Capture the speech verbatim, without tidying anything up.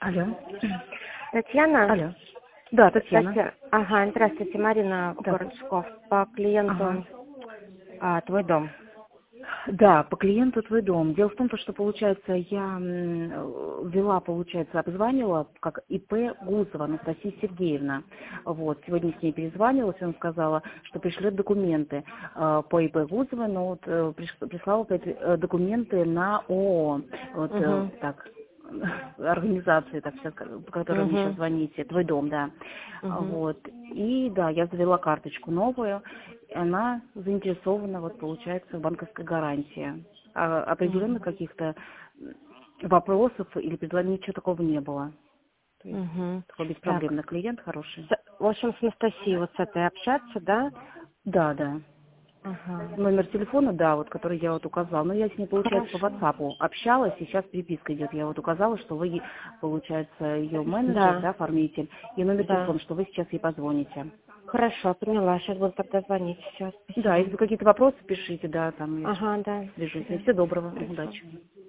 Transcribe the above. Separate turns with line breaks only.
Алло.
Татьяна?
Алло. Да, Татьяна.
Татьяна. Ага, здравствуйте, Марина,
Да.
город Псков. По клиенту
Ага.
а, твой дом.
Да, по клиенту твой дом. Дело в том, что, получается, я м, ввела, получается, обзванивала как ИП Гузова Анастасия Сергеевна. Вот, сегодня с ней перезванивалась, она сказала, что пришлет документы э, по ИП Гузова, но вот э, приш- прислала опять, э, документы на ООО. Вот э,
Угу.
так, организации, так сейчас, по которой вы мне сейчас
Угу.
звоните, твой дом, да.
Угу.
Вот. И да, я завела карточку новую, и она заинтересована, вот получается, в банковской гарантии. А определенно каких-то вопросов или предложений, ничего такого не было. То есть
Угу.
такой
Так,
беспроблемный клиент, хороший.
с- в общем, с Анастасией вот с этой общаться, да?
Да, да.
Ага.
Номер телефона, да, вот, который я вот указала. Но я с ней, получается, по
Хорошо.
WhatsApp общалась, и сейчас переписка идет. Я вот указала, что вы, получается, ее менеджер,
Да,
да, оформитель, и номер
да.
телефона, что вы сейчас ей позвоните.
Хорошо, поняла. Сейчас буду тогда звонить. Все,
Да,
спасибо.
если какие-то вопросы, пишите, да, там я
Ага, да. До
свяжусь.
свидания.
Всего доброго, удачи.